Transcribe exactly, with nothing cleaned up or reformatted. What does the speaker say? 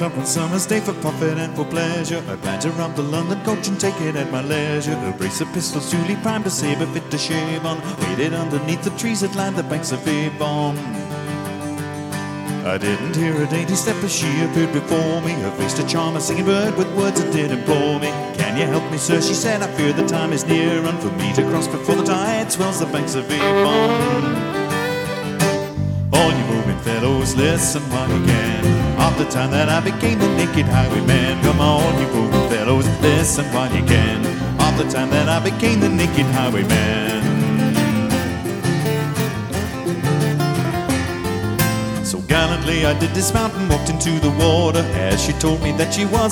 up one summer's day for profit and for pleasure. I planned to rob the London coach and take it at my leisure. A brace of pistols duly primed, a saber fit to shave on, waited underneath the trees that lined the banks of Avon. I didn't hear a dainty step as she appeared before me. Her face to charm a singing bird with words that did implore me. Can you help me, sir? She said. I fear the time is near, and for me to cross before the tide swells the banks of Avon. All you moving fellows, listen while you can. Of the time that I became the naked highwayman. Come on, you moving fellows, listen while you can. Of the time that I became the naked highwayman. So gallantly I did dismount and walked into the water, as she told me that she was